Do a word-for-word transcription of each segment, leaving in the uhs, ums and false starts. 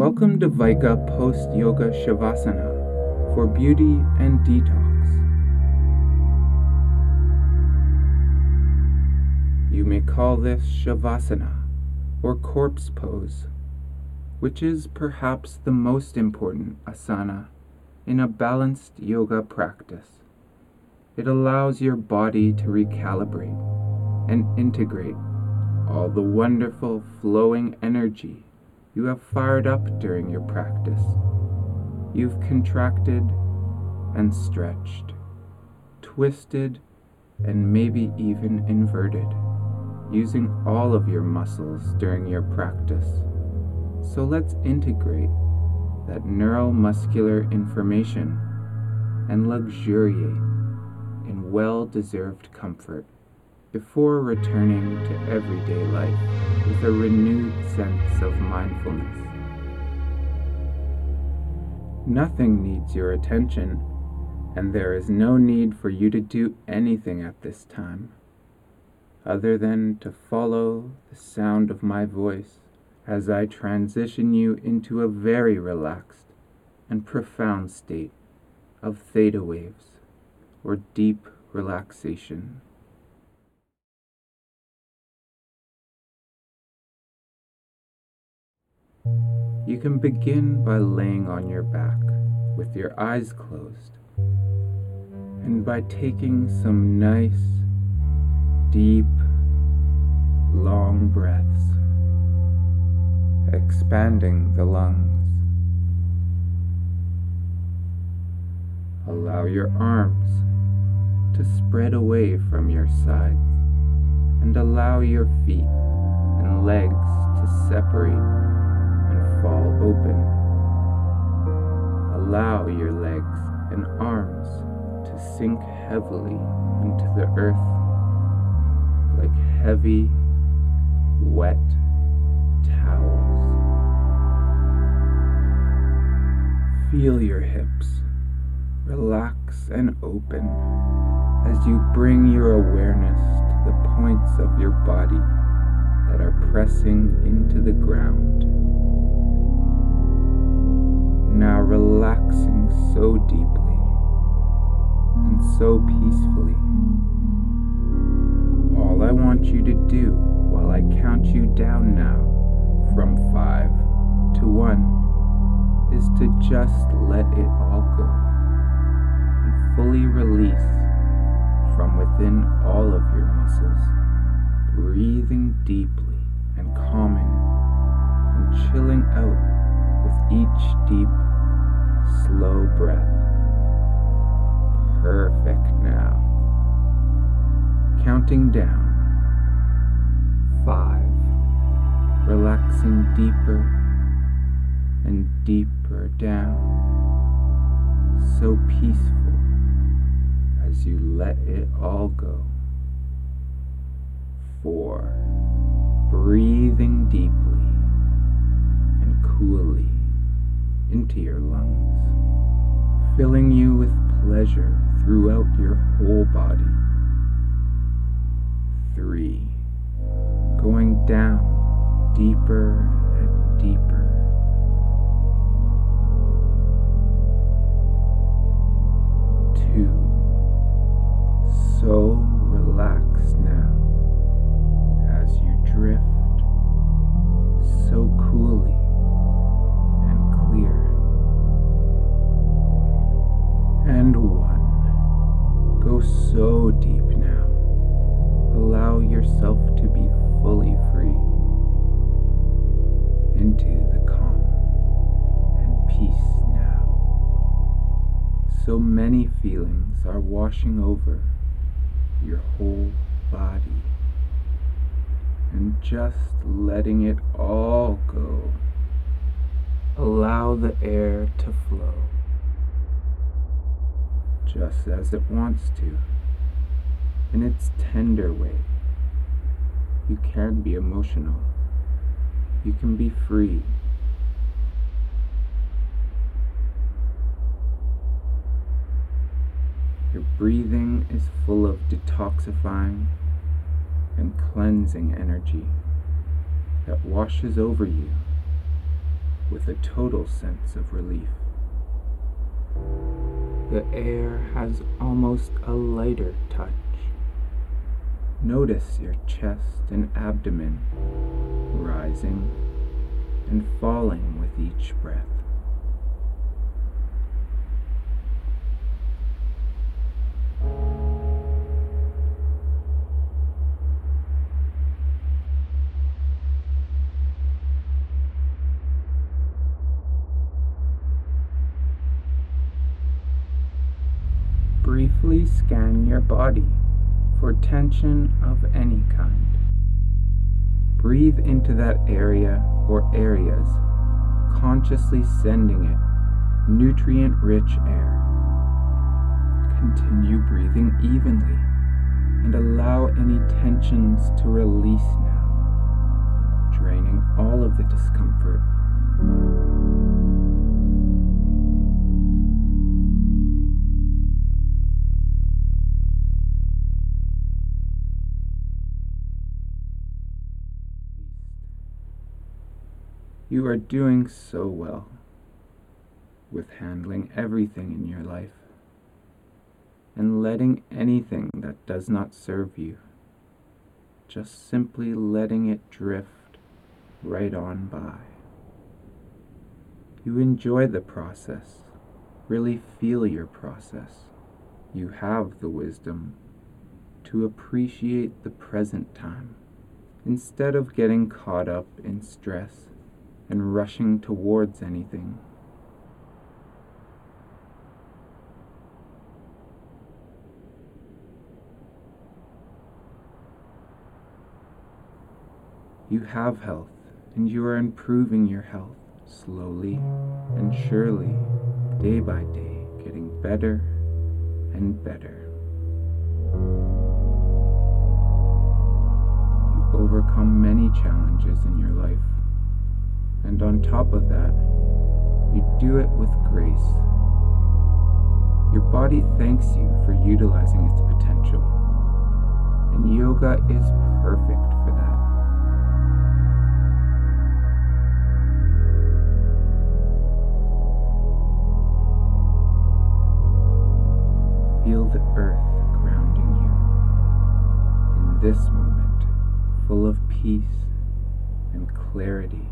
Welcome to Vika Post Yoga Shavasana for beauty and detox. You may call this Shavasana or corpse pose, which is perhaps the most important asana in a balanced yoga practice. It allows your body to recalibrate and integrate all the wonderful flowing energy you have fired up during your practice. You've contracted and stretched, twisted and maybe even inverted, using all of your muscles during your practice. So let's integrate that neuromuscular information and luxuriate in well-deserved comfort before returning to everyday life with a renewed sense of mindfulness. Nothing needs your attention, and there is no need for you to do anything at this time, other than to follow the sound of my voice as I transition you into a very relaxed and profound state of theta waves, or deep relaxation. You can begin by laying on your back with your eyes closed, and by taking some nice, deep, long breaths, expanding the lungs. Allow your arms to spread away from your sides, and allow your feet and legs to separate fall open. Allow your legs and arms to sink heavily into the earth like heavy, wet towels. Feel your hips relax and open as you bring your awareness to the points of your body that are pressing into the ground. Now relaxing so deeply and so peacefully. All I want you to do while I count you down now from five to one is to just let it all go and fully release from within all of your muscles, breathing deeply and calming and chilling out with each deep, slow breath. Perfect now. Counting down. Five. Relaxing deeper and deeper down. So peaceful as you let it all go. Four. Breathing deeply and coolly into your lungs, filling you with pleasure throughout your whole body. Three, going down deeper and deeper. Two, so relaxed now as you drift so coolly clear. And one. Go so deep now. Allow yourself to be fully free into the calm and peace now. So many feelings are washing over your whole body, and just letting it all go. Allow the air to flow, just as it wants to, in its tender way. You can be emotional. You can be free. Your breathing is full of detoxifying and cleansing energy that washes over you with a total sense of relief. The air has almost a lighter touch. Notice your chest and abdomen rising and falling with each breath. Briefly scan your body for tension of any kind. Breathe into that area or areas, consciously sending it nutrient-rich air. Continue breathing evenly and allow any tensions to release now, draining all of the discomfort. You are doing so well with handling everything in your life and letting anything that does not serve you, just simply letting it drift right on by. You enjoy the process, really feel your process. You have the wisdom to appreciate the present time instead of getting caught up in stress and rushing towards anything. You have health, and you are improving your health slowly and surely, day by day, getting better and better. You overcome many challenges in your life, and on top of that, you do it with grace. Your body thanks you for utilizing its potential, and yoga is perfect for that. Feel the earth grounding you in this moment, full of peace and clarity.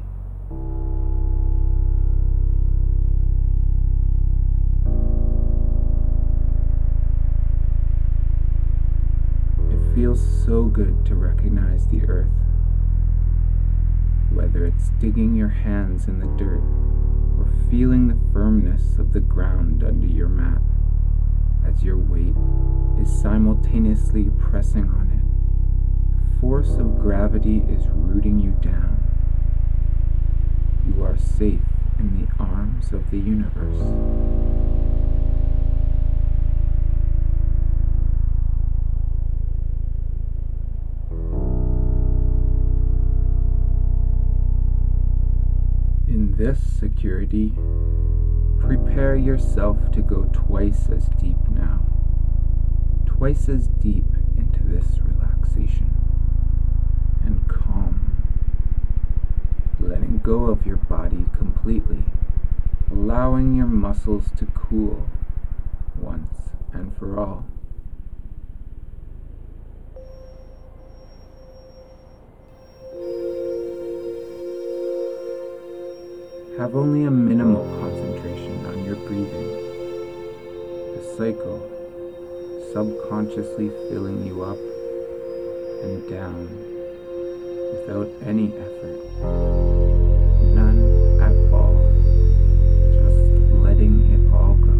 It feels so good to recognize the earth, whether it's digging your hands in the dirt or feeling the firmness of the ground under your mat as your weight is simultaneously pressing on it. The force of gravity is rooting you down. You are safe in the arms of the universe. In this security, prepare yourself to go twice as deep now, twice as deep into this relaxation and calm, letting go of your body completely, allowing your muscles to cool once and for all. Have only a minimal concentration on your breathing, the cycle subconsciously filling you up and down without any effort, none at all, just letting it all go.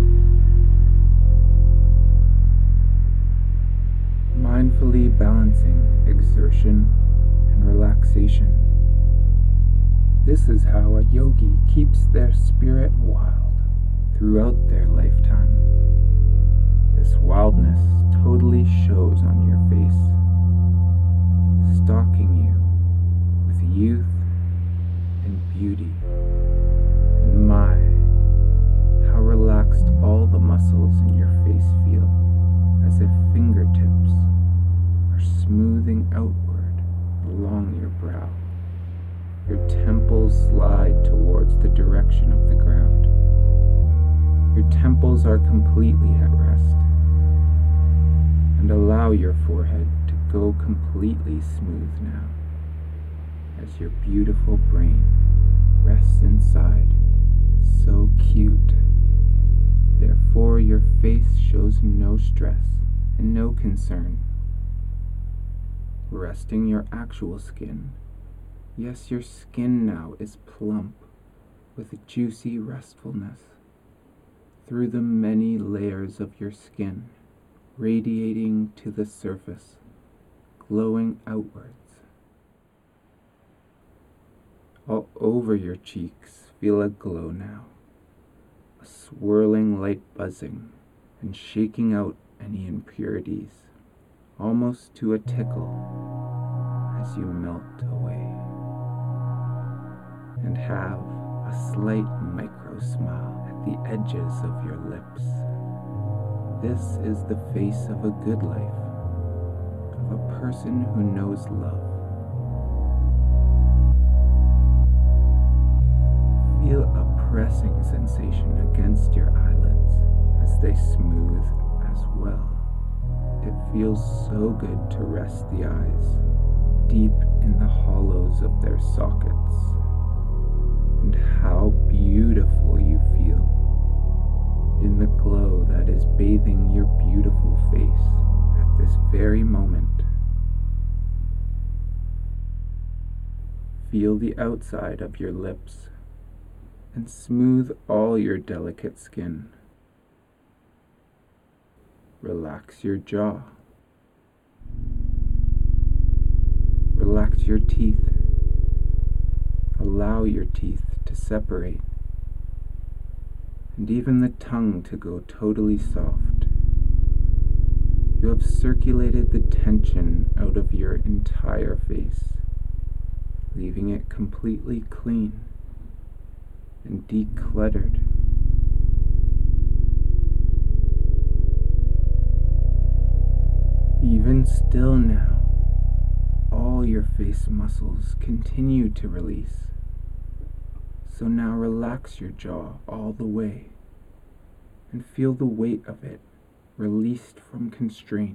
Mindfully balancing exertion and relaxation. This is how a yogi keeps their spirit wild throughout their lifetime. This wildness totally shows on your face, stalking you with youth and beauty. And my, how relaxed all the muscles in your face feel, as if fingertips are smoothing outward along your brow. Your temples slide towards the direction direction of the ground. Your temples are completely at rest, and allow your forehead to go completely smooth now, as your beautiful brain rests inside, so cute. Therefore, your face shows no stress and no concern. Resting your actual skin, yes, your skin now is plump with a juicy restfulness through the many layers of your skin, radiating to the surface, glowing outwards. All over your cheeks feel a glow now, a swirling light buzzing and shaking out any impurities, almost to a tickle as you melt away, and have a slight micro smile at the edges of your lips. This is the face of a good life, of a person who knows love. Feel a pressing sensation against your eyelids as they smooth as well. It feels so good to rest the eyes deep in the hollows of their sockets. And how beautiful you feel in the glow that is bathing your beautiful face at this very moment. Feel the outside of your lips and smooth all your delicate skin. Relax your jaw. Relax your teeth. Allow your teeth to separate, and even the tongue to go totally soft. You have circulated the tension out of your entire face, leaving it completely clean and decluttered. Even still now, all your face muscles continue to release. So now relax your jaw all the way and feel the weight of it released from constraint.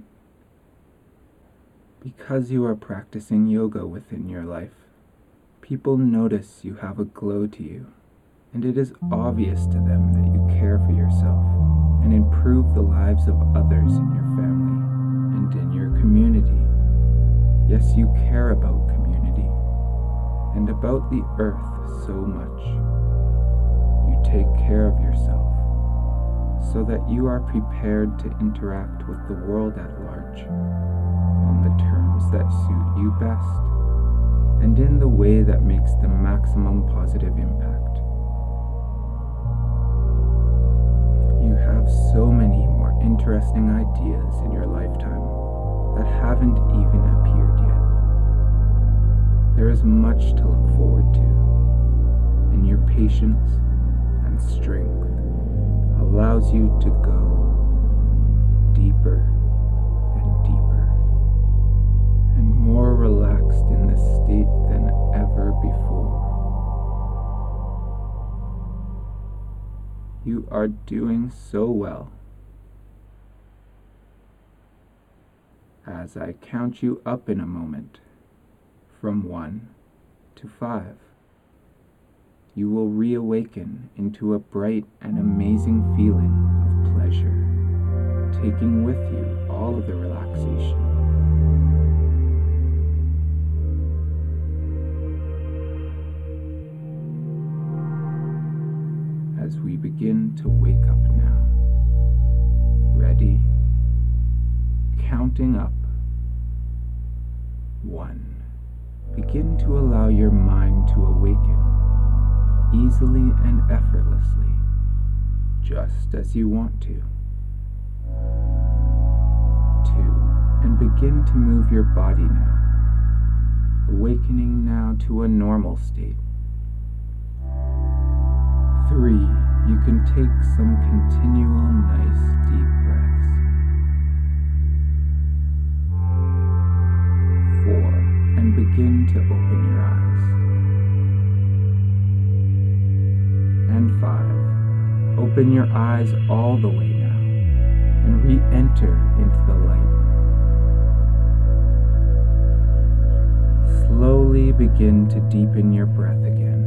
Because you are practicing yoga within your life, people notice you have a glow to you, and it is obvious to them that you care for yourself and improve the lives of others in your family and in your community. Yes, you care about community and about the earth so much. You take care of yourself so that you are prepared to interact with the world at large on the terms that suit you best and in the way that makes the maximum positive impact. You have so many more interesting ideas in your lifetime that haven't even appeared yet. There is much to look forward to, and your patience and strength allows you to go deeper and deeper and more relaxed in this state than ever before. You are doing so well. As I count you up in a moment, from one to five, you will reawaken into a bright and amazing feeling of pleasure, taking with you all of the relaxation. As we begin to wake up now, ready, counting up. One. Begin to allow your mind to awaken easily and effortlessly, just as you want to. Two. And begin to move your body now, awakening now to a normal state. Three. You can take some continual nice deep breaths. Four. And begin to open your eyes. Open your eyes all the way now and re-enter into the light. Slowly begin to deepen your breath again.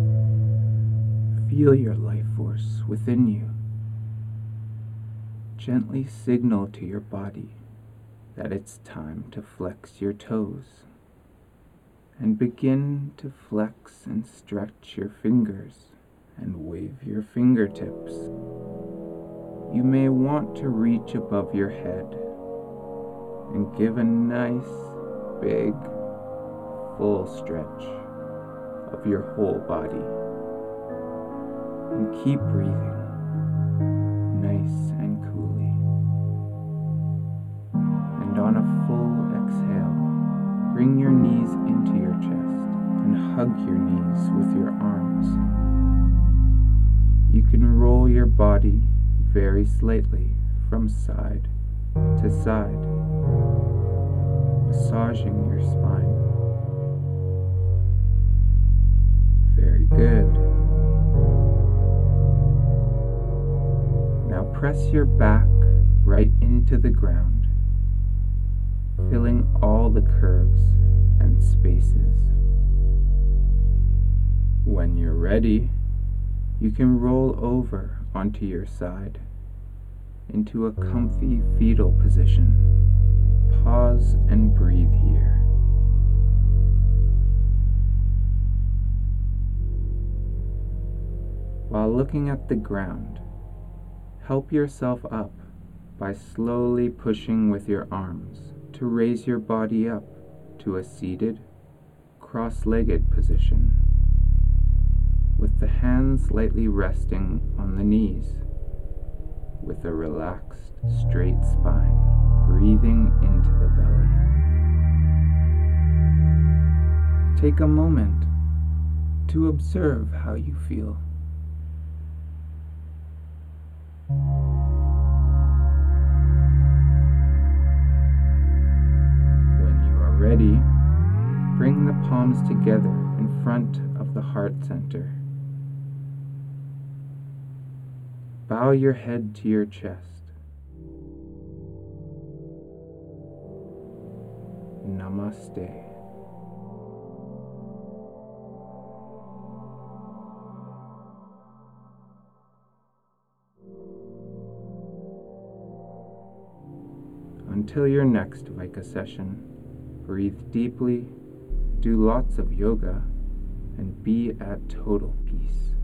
Feel your life force within you. Gently signal to your body that it's time to flex your toes, and begin to flex and stretch your fingers and wave your fingertips. You may want to reach above your head and give a nice, big, full stretch of your whole body. And keep breathing nice and coolly. And on a full exhale, bring your knees into your chest and hug your knees with your arms. You can roll your body very slightly from side to side, massaging your spine. Very good. Now press your back right into the ground, filling all the curves and spaces. When you're ready, you can roll over onto your side into a comfy fetal position. Pause and breathe here. While looking at the ground, help yourself up by slowly pushing with your arms to raise your body up to a seated, cross-legged position, with the hands lightly resting on the knees, with a relaxed, straight spine, breathing into the belly. Take a moment to observe how you feel. When you are ready, bring the palms together in front of the heart center. Bow your head to your chest. Namaste. Until your next Vika session, breathe deeply, do lots of yoga, and be at total peace.